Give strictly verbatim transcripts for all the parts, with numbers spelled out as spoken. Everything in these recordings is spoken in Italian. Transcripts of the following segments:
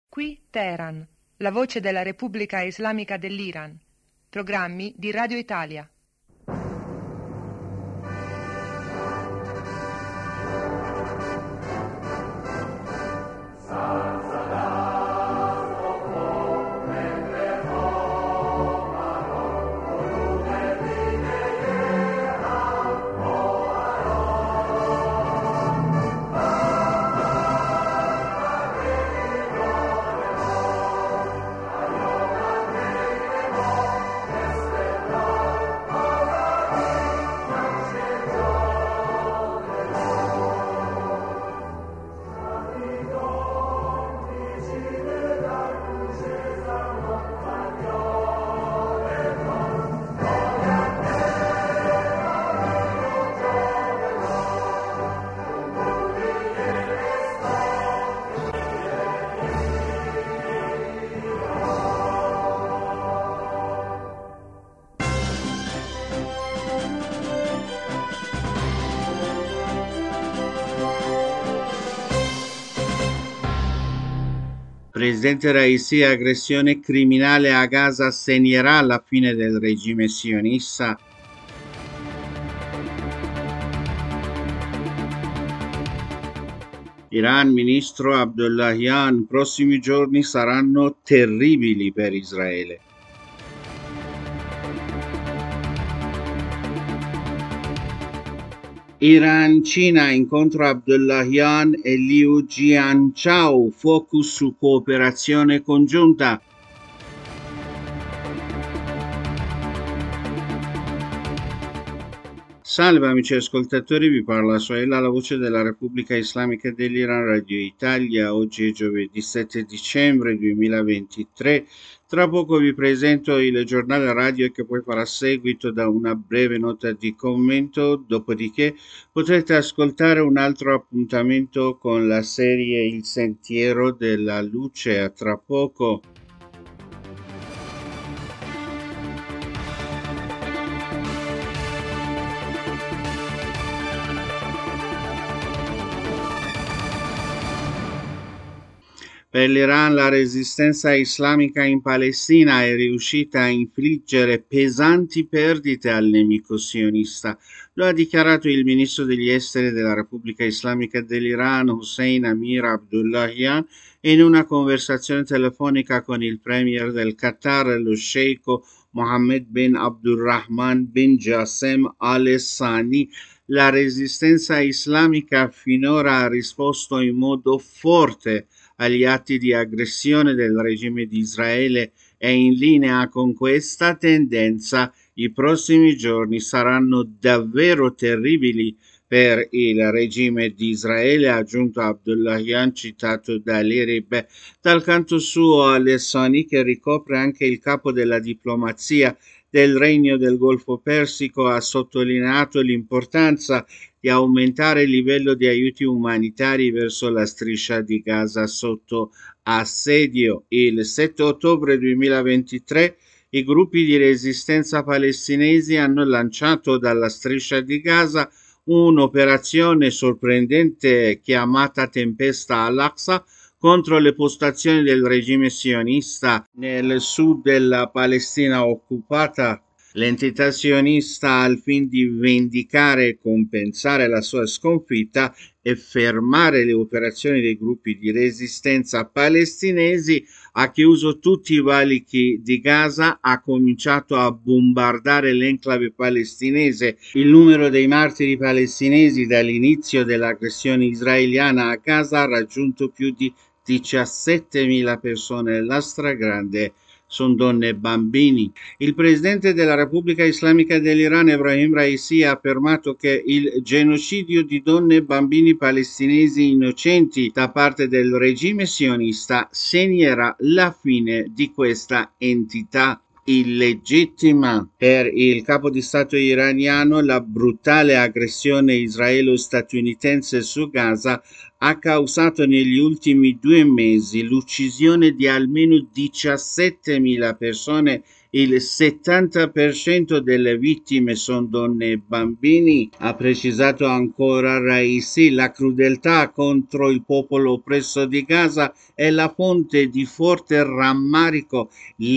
Qui Teheran, la voce della Repubblica Islamica dell'Iran. Programmi di Radio Italia. Presidente Raisi, aggressione criminale a Gaza segnerà la fine del regime sionista. Iran, ministro Abdullahian, prossimi giorni saranno terribili per Israele. Iran-Cina, incontro Abdullahian e Liu Jianchao, focus su cooperazione congiunta. Salve amici ascoltatori, vi parla Soela, la voce della Repubblica Islamica dell'Iran, Radio Italia. Oggi è giovedì sette dicembre duemilaventitré. Tra poco vi presento il giornale radio che poi farà seguito da una breve nota di commento, dopodiché potrete ascoltare un altro appuntamento con la serie Il Sentiero della Luce. A tra poco. Per l'Iran la resistenza islamica in Palestina è riuscita a infliggere pesanti perdite al nemico sionista. Lo ha dichiarato il ministro degli esteri della Repubblica Islamica dell'Iran, Hossein Amir Abdullahian, in una conversazione telefonica con il premier del Qatar, lo sceicco Mohammed bin Abdulrahman bin Jasem Al Thani. La resistenza islamica finora ha risposto in modo forte agli atti di aggressione del regime di Israele e in linea con questa tendenza i prossimi giorni saranno davvero terribili per il regime di Israele, ha aggiunto Abdullahian, citato dall'I R I B. Dal canto suo Al-Thani, che ricopre anche il capo della diplomazia del Regno del Golfo Persico, ha sottolineato l'importanza di aumentare il livello di aiuti umanitari verso la striscia di Gaza sotto assedio. Il sette ottobre duemilaventitré i gruppi di resistenza palestinesi hanno lanciato dalla striscia di Gaza un'operazione sorprendente chiamata Tempesta al-Aqsa contro le postazioni del regime sionista nel sud della Palestina occupata. L'entità sionista, al fine di vendicare e compensare la sua sconfitta e fermare le operazioni dei gruppi di resistenza palestinesi, ha chiuso tutti i valichi di Gaza, ha cominciato a bombardare l'enclave palestinese. Il numero dei martiri palestinesi dall'inizio dell'aggressione israeliana a Gaza ha raggiunto più di diciassettemila persone, la stragrande sono donne e bambini. Il presidente della Repubblica Islamica dell'Iran, Ebrahim Raisi, ha affermato che il genocidio di donne e bambini palestinesi innocenti da parte del regime sionista segnerà la fine di questa entità illegittima. Per il capo di Stato iraniano, la brutale aggressione israelo-statunitense su Gaza ha causato negli ultimi due mesi l'uccisione di almeno diciassettemila persone Il settanta per cento delle vittime sono donne e bambini, ha precisato ancora Raisi. La crudeltà contro il popolo oppresso di Gaza è la fonte di forte rammarico,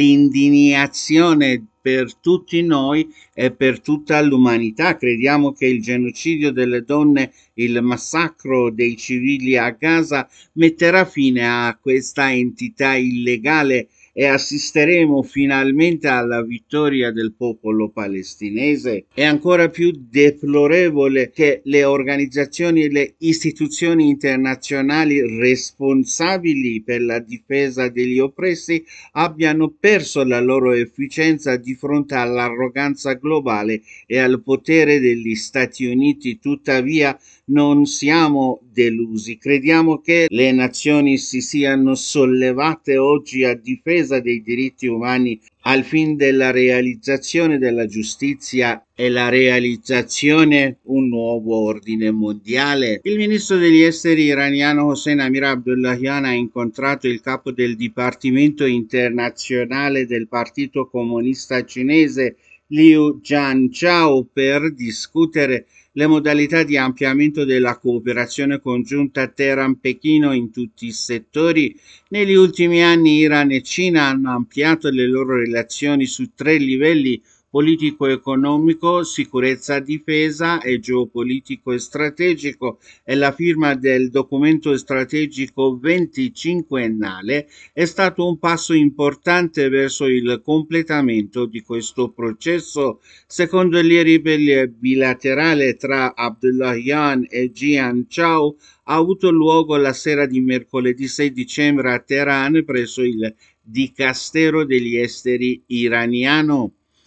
l'indignazione per tutti noi e per tutta l'umanità. Crediamo che il genocidio delle donne, il massacro dei civili a Gaza metterà fine a questa entità illegale e assisteremo finalmente alla vittoria del popolo palestinese. È ancora più deplorevole che le organizzazioni e le istituzioni internazionali responsabili per la difesa degli oppressi abbiano perso la loro efficienza di fronte all'arroganza globale e al potere degli Stati Uniti. Tuttavia non siamo delusi, crediamo che le nazioni si siano sollevate oggi a difesa dei diritti umani al fine della realizzazione della giustizia e la realizzazione un nuovo ordine mondiale. Il ministro degli esteri iraniano Hossein Amir Abdullahian ha incontrato il capo del Dipartimento internazionale del Partito Comunista Cinese Liu Jianchao per discutere le modalità di ampliamento della cooperazione congiunta Teheran-Pechino in tutti i settori. Negli ultimi anni Iran e Cina hanno ampliato le loro relazioni su tre livelli: politico-economico, sicurezza difesa e geopolitico e strategico, e la firma del documento strategico venticinquennale è stato un passo importante verso il completamento di questo processo. Secondo il ribelli bilaterale tra Abdullahian e Jianchao ha avuto luogo la sera di mercoledì sei dicembre a Teheran presso il Dicastero degli Esteri iraniano.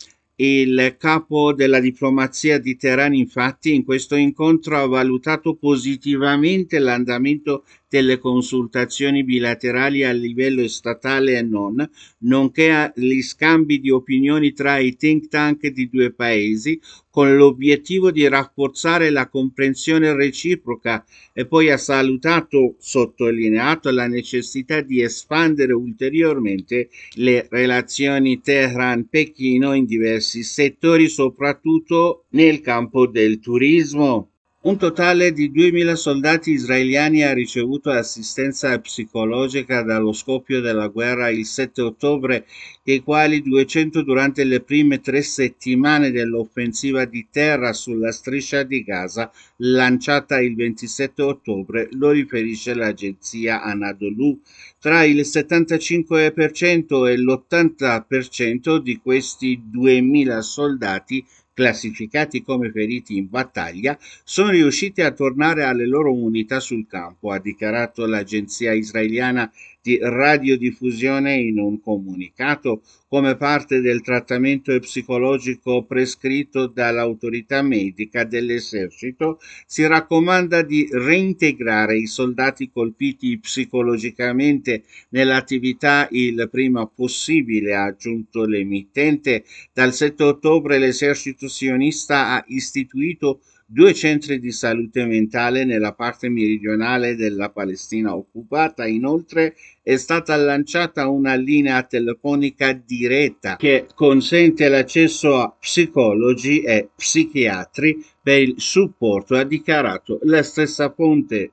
Il capo della diplomazia di Teheran, infatti, in questo incontro ha valutato positivamente l'andamento delle consultazioni bilaterali a livello statale e non, nonché gli scambi di opinioni tra i think tank di due paesi, con l'obiettivo di rafforzare la comprensione reciproca, e poi ha salutato, sottolineato la necessità di espandere ulteriormente le relazioni Teheran-Pechino in diversi settori, soprattutto nel campo del turismo. Un totale di duemila soldati israeliani ha ricevuto assistenza psicologica dallo scoppio della guerra il sette ottobre, dei quali duecento durante le prime tre settimane dell'offensiva di terra sulla striscia di Gaza lanciata il ventisette ottobre, lo riferisce l'agenzia Anadolu. Tra il settantacinque per cento e l'ottanta per cento di questi duemila soldati classificati come feriti in battaglia sono riusciti a tornare alle loro unità sul campo, ha dichiarato l'agenzia israeliana di radiodiffusione in un comunicato. Come parte del trattamento psicologico prescritto dall'autorità medica dell'esercito, si raccomanda di reintegrare i soldati colpiti psicologicamente nell'attività il prima possibile, ha aggiunto l'emittente. Dal sette ottobre l'esercito sionista ha istituito due centri di salute mentale nella parte meridionale della Palestina occupata. Inoltre è stata lanciata una linea telefonica diretta che consente l'accesso a psicologi e psichiatri per il supporto, ha dichiarato la stessa fonte.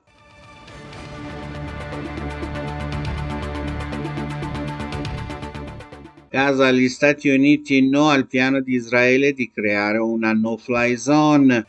Gaza, gli Stati Uniti no al piano di Israele di creare una no-fly zone.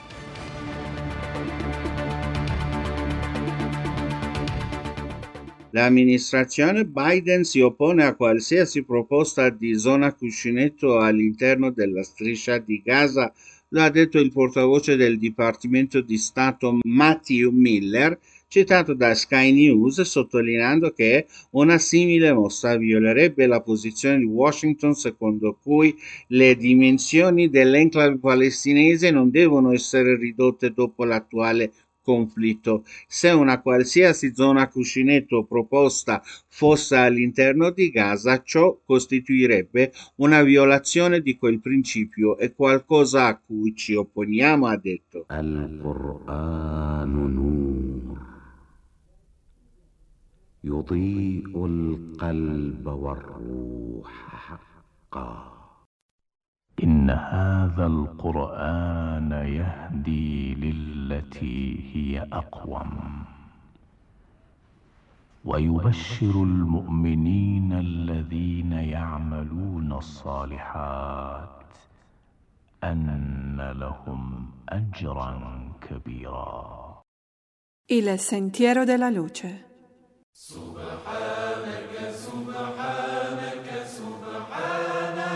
L'amministrazione Biden si oppone a qualsiasi proposta di zona cuscinetto all'interno della striscia di Gaza, lo ha detto il portavoce del Dipartimento di Stato Matthew Miller, citato da Sky News, sottolineando che una simile mossa violerebbe la posizione di Washington secondo cui le dimensioni dell'enclave palestinese non devono essere ridotte dopo l'attuale conflitto. Se una qualsiasi zona cuscinetto proposta fosse all'interno di Gaza, ciò costituirebbe una violazione di quel principio e qualcosa a cui ci opponiamo, ha detto. Al-Qur'an nur yudhi'u al-qalb war-ruh حقا إن هذا القرآن يهدي للتي هي أقوم ويبشر المؤمنين الذين يعملون الصالحات أن لهم أجرا كبيرا. Il sentiero della luce. Subhanaka, subhanaka, subhanaka,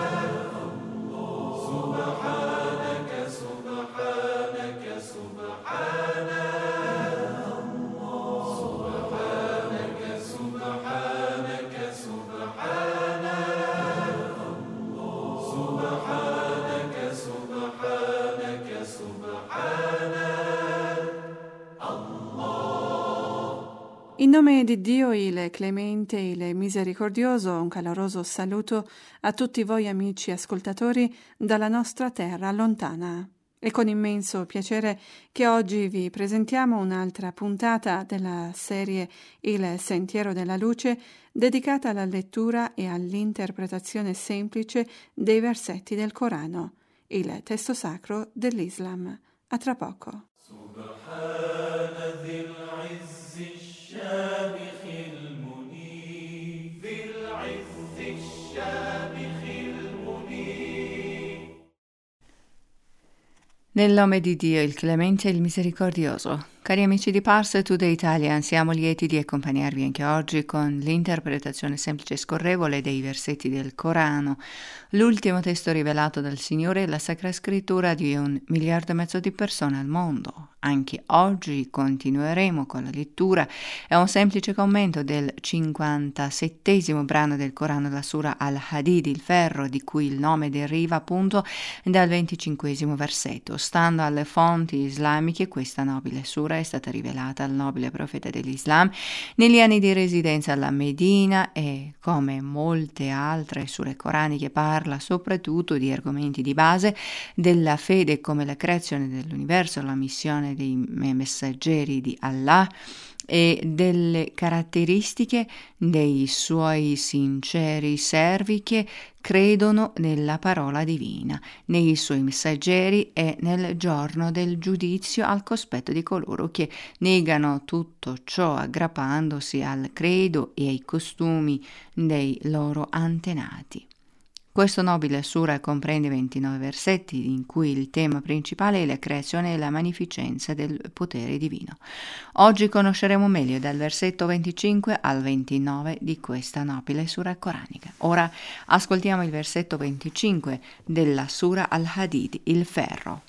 subhanaka, subhanaka, subhanaka, subhanaka, subhanaka, subhanaka, subhanaka, subhanaka. In nome di Dio, il clemente e il misericordioso, un caloroso saluto a tutti voi amici ascoltatori dalla nostra terra lontana. È con immenso piacere che oggi vi presentiamo un'altra puntata della serie Il Sentiero della Luce, dedicata alla lettura e all'interpretazione semplice dei versetti del Corano, il testo sacro dell'Islam. A tra poco. الشامخ المنيب ذي العز الشامخ المنيب. Nel nome di Dio, il clemente e il misericordioso. Cari amici di Parse Today Italian, siamo lieti di accompagnarvi anche oggi con l'interpretazione semplice e scorrevole dei versetti del Corano, l'ultimo testo rivelato dal Signore e la Sacra Scrittura di un miliardo e mezzo di persone al mondo. Anche oggi continueremo con la lettura e un semplice commento del cinquantasettesimo brano del Corano, la Sura Al-Hadid, il ferro, di cui il nome deriva appunto dal venticinquesimo versetto. Stando alle fonti islamiche, questa nobile sura è stata rivelata al nobile profeta dell'Islam negli anni di residenza alla Medina e, come molte altre sure coraniche, parla soprattutto di argomenti di base della fede come la creazione dell'universo, la missione dei messaggeri di Allah e delle caratteristiche dei suoi sinceri servi che credono nella parola divina, nei suoi messaggeri e nel giorno del giudizio, al cospetto di coloro che negano tutto ciò aggrappandosi al credo e ai costumi dei loro antenati. Questo nobile sura comprende ventinove versetti in cui il tema principale è la creazione e la magnificenza del potere divino. Oggi conosceremo meglio dal versetto venticinque al ventinove di questa nobile sura coranica. Ora ascoltiamo il versetto venticinque della sura Al-Hadid, il ferro.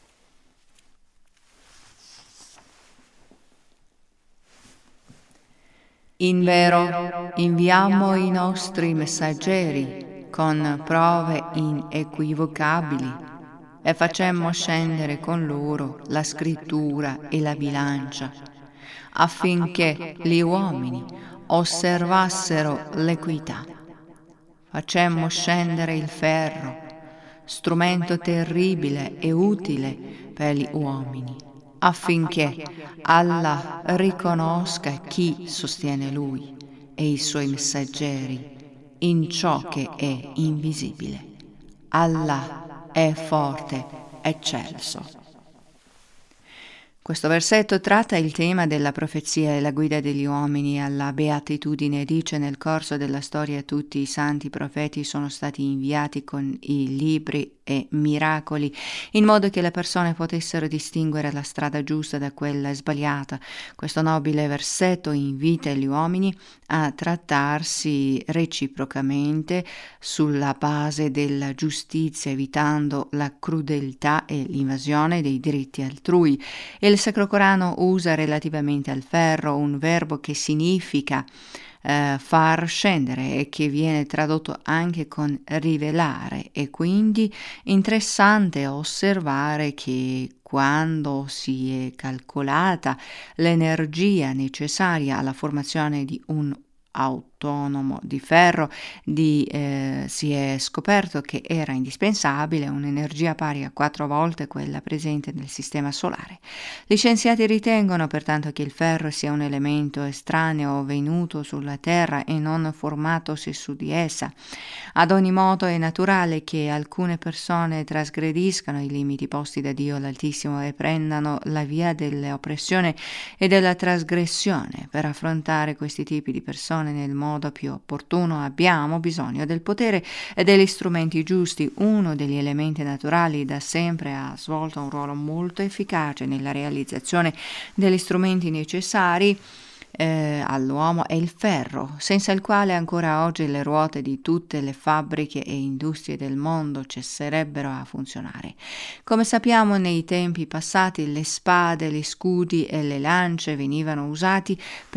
Invero inviammo i nostri messaggeri con prove inequivocabili e facemmo scendere con loro la scrittura e la bilancia, affinché gli uomini osservassero l'equità. Facemmo scendere il ferro, strumento terribile e utile per gli uomini, affinché Allah riconosca chi sostiene Lui e i Suoi messaggeri in ciò che è invisibile. Allah è forte, eccelso. Questo versetto tratta il tema della profezia e la guida degli uomini alla beatitudine. Dice: nel corso della storia tutti i santi profeti sono stati inviati con i libri e miracoli, in modo che le persone potessero distinguere la strada giusta da quella sbagliata. Questo nobile versetto invita gli uomini a trattarsi reciprocamente sulla base della giustizia, evitando la crudeltà e l'invasione dei diritti altrui. Il Sacro Corano usa relativamente al ferro un verbo che significa eh, far scendere e che viene tradotto anche con rivelare, e quindi interessante osservare che quando si è calcolata l'energia necessaria alla formazione di un autonomo di ferro, di, eh, si è scoperto che era indispensabile un'energia pari a quattro volte quella presente nel sistema solare. Gli scienziati ritengono pertanto che il ferro sia un elemento estraneo venuto sulla Terra e non formatosi su di essa. Ad ogni modo è naturale che alcune persone trasgrediscano i limiti posti da Dio l'Altissimo e prendano la via dell'oppressione e della trasgressione. Per affrontare questi tipi di persone nel modo più opportuno abbiamo bisogno del potere e degli strumenti giusti. Uno degli elementi naturali da sempre ha svolto un ruolo molto efficace nella realizzazione degli strumenti necessari Eh, all'uomo è il ferro, senza il quale ancora oggi le ruote di tutte le fabbriche e industrie del mondo cesserebbero a funzionare. Come sappiamo, nei tempi passati le spade, gli scudi e le lance venivano usati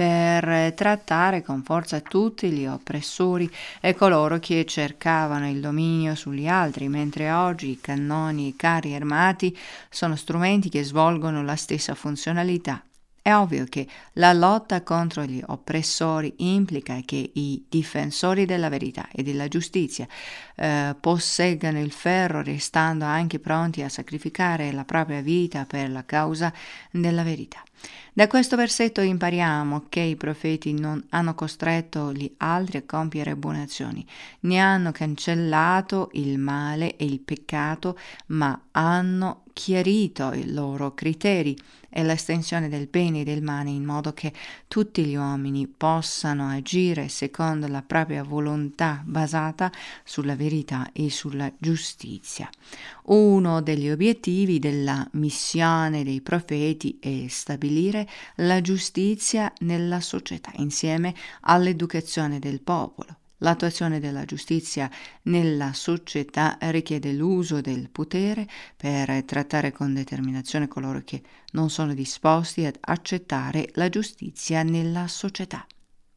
per trattare con forza tutti gli oppressori e coloro che cercavano il dominio sugli altri, mentre oggi i cannoni e i carri armati sono strumenti che svolgono la stessa funzionalità. È ovvio che la lotta contro gli oppressori implica che i difensori della verità e della giustizia eh, posseggano il ferro, restando anche pronti a sacrificare la propria vita per la causa della verità. Da questo versetto impariamo che i profeti non hanno costretto gli altri a compiere buone azioni, ne hanno cancellato il male e il peccato, ma hanno chiarito i loro criteri e l'estensione del bene e del male in modo che tutti gli uomini possano agire secondo la propria volontà basata sulla verità e sulla giustizia. Uno degli obiettivi della missione dei profeti è stabilire la giustizia nella società insieme all'educazione del popolo. L'attuazione della giustizia nella società richiede l'uso del potere per trattare con determinazione coloro che non sono disposti ad accettare la giustizia nella società.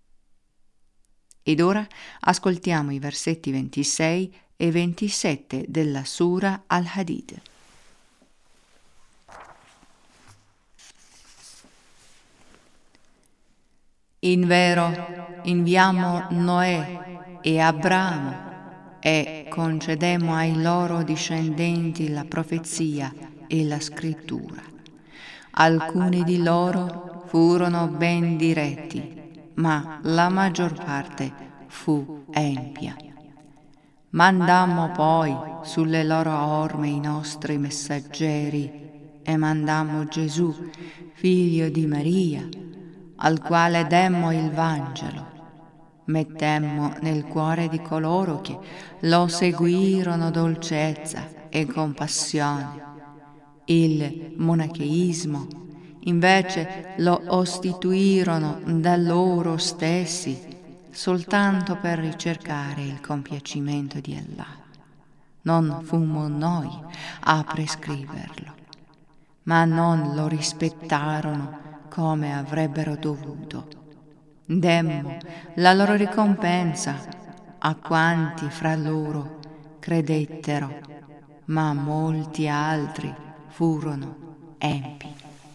Ed ora ascoltiamo i versetti ventisei e ventisette della Sura Al-Hadid. In vero, inviamo Noè e Abramo e concedemmo ai loro discendenti la profezia e la scrittura. Alcuni di loro furono ben diretti, ma la maggior parte fu empia. Mandammo poi sulle loro orme i nostri messaggeri e mandammo Gesù, figlio di Maria, al quale demmo il Vangelo. Mettemmo nel cuore di coloro che lo seguirono dolcezza e compassione. Il monacheismo invece lo ostituirono da loro stessi soltanto per ricercare il compiacimento di Allah. Non fummo noi a prescriverlo, ma non lo rispettarono come avrebbero dovuto. Demmo la loro ricompensa a quanti fra loro credettero, ma molti altri furono empi.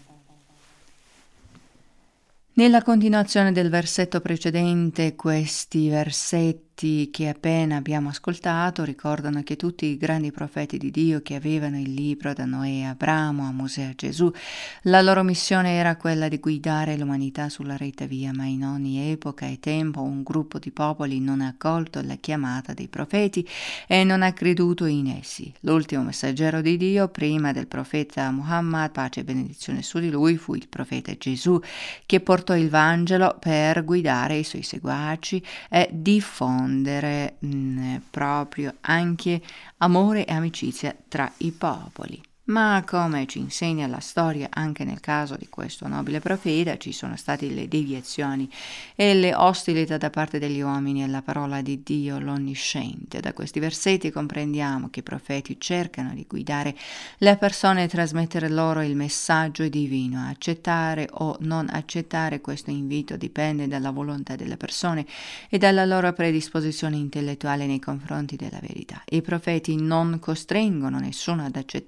Nella continuazione del versetto precedente, questi versetti che appena abbiamo ascoltato ricordano che tutti i grandi profeti di Dio che avevano il libro, da Noè a Abramo, a Mosè a Gesù, la loro missione era quella di guidare l'umanità sulla retta via, ma in ogni epoca e tempo un gruppo di popoli non ha accolto la chiamata dei profeti e non ha creduto in essi. L'ultimo messaggero di Dio, prima del profeta Muhammad, pace e benedizione su di lui, fu il profeta Gesù, che portò il Vangelo per guidare i suoi seguaci e diffondere mh, proprio anche amore e amicizia tra i popoli. Ma come ci insegna la storia, anche nel caso di questo nobile profeta ci sono state le deviazioni e le ostilità da parte degli uomini alla parola di Dio l'onnisciente. Da questi versetti comprendiamo che i profeti cercano di guidare le persone e trasmettere loro il messaggio divino. Accettare o non accettare questo invito dipende dalla volontà delle persone e dalla loro predisposizione intellettuale nei confronti della verità. I profeti non costringono nessuno ad accettare la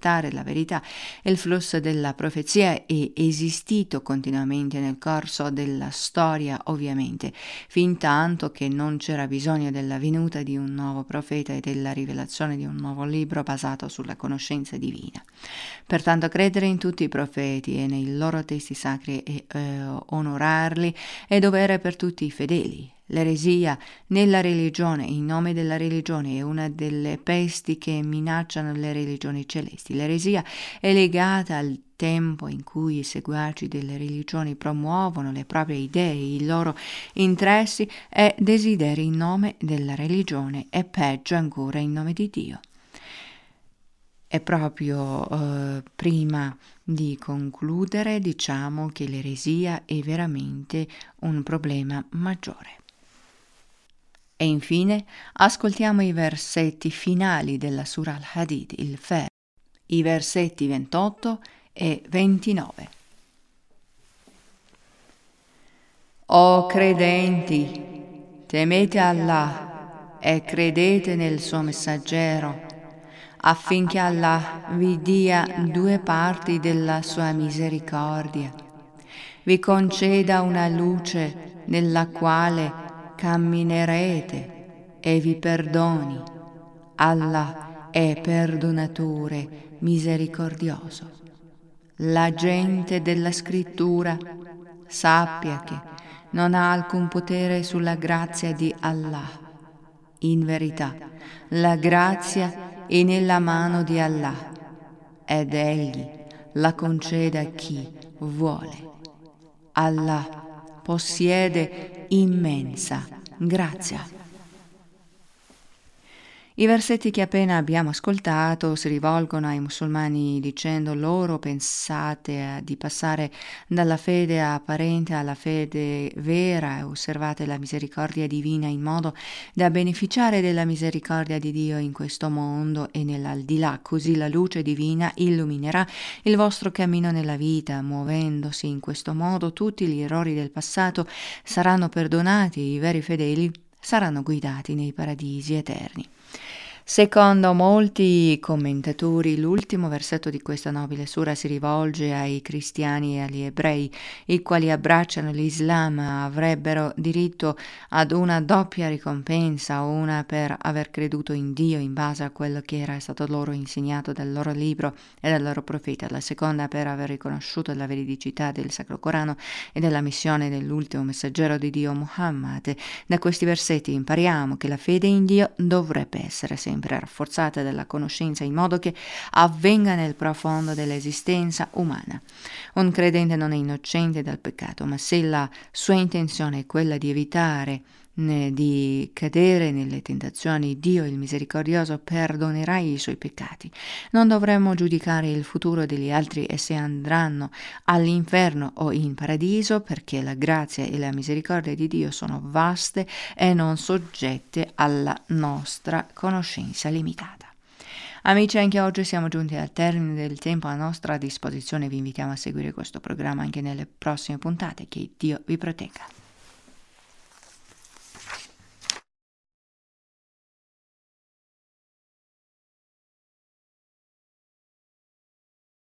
verità. Il flusso della profezia è esistito continuamente nel corso della storia, ovviamente, fin tanto che non c'era bisogno della venuta di un nuovo profeta e della rivelazione di un nuovo libro basato sulla conoscenza divina. Pertanto credere in tutti i profeti e nei loro testi sacri e eh, onorarli è dovere per tutti i fedeli. L'eresia nella religione, in nome della religione, è una delle pesti che minacciano le religioni celesti. L'eresia è legata al tempo in cui i seguaci delle religioni promuovono le proprie idee, i loro interessi e desideri in nome della religione e peggio ancora in nome di Dio. E proprio eh, prima di concludere diciamo che l'eresia è veramente un problema maggiore. E infine ascoltiamo i versetti finali della Surah Al-Hadid, il Fer, i versetti ventotto e ventinove. O credenti, temete Allah e credete nel suo messaggero, affinché Allah vi dia due parti della sua misericordia, vi conceda una luce nella quale camminerete e vi perdoni. Allah è perdonatore, misericordioso. La gente della scrittura sappia che non ha alcun potere sulla grazia di Allah. In verità, la grazia è nella mano di Allah ed Egli la concede a chi vuole. Allah possiede immensa grazia. I versetti che appena abbiamo ascoltato si rivolgono ai musulmani dicendo loro: pensate di passare dalla fede apparente alla fede vera e osservate la misericordia divina in modo da beneficiare della misericordia di Dio in questo mondo e nell'aldilà, così la luce divina illuminerà il vostro cammino nella vita. Muovendosi in questo modo tutti gli errori del passato saranno perdonati e i veri fedeli saranno guidati nei paradisi eterni. Secondo molti commentatori, l'ultimo versetto di questa nobile sura si rivolge ai cristiani e agli ebrei, i quali abbracciano l'Islam, avrebbero diritto ad una doppia ricompensa, una per aver creduto in Dio in base a quello che era stato loro insegnato dal loro libro e dal loro profeta, la seconda per aver riconosciuto la veridicità del Sacro Corano e della missione dell'ultimo messaggero di Dio Muhammad. Da questi versetti impariamo che la fede in Dio dovrebbe essere sempre rafforzata dalla conoscenza in modo che avvenga nel profondo dell'esistenza umana. Un credente non è innocente dal peccato, ma se la sua intenzione è quella di evitare né di cadere nelle tentazioni, Dio il misericordioso perdonerà i suoi peccati. Non dovremmo giudicare il futuro degli altri e se andranno all'inferno o in paradiso, perché la grazia e la misericordia di Dio sono vaste e non soggette alla nostra conoscenza limitata. Amici, anche oggi siamo giunti al termine del tempo a nostra disposizione. Vi invitiamo a seguire questo programma anche nelle prossime puntate. Che Dio vi protegga.